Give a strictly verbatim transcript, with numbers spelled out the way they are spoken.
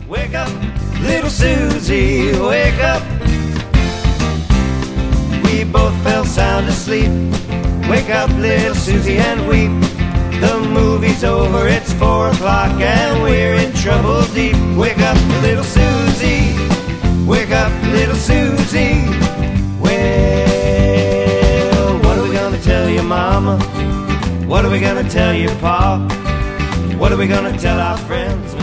Wake up, little Susie, wake up. We both fell sound asleep. Wake up, little Susie, and weep. The movie's over, it's four o'clock, and we're in trouble deep. Wake up, little Susie, wake up, little Susie. Well, what are we gonna tell your mama? What are we gonna tell your pa? What are we gonna tell our friends?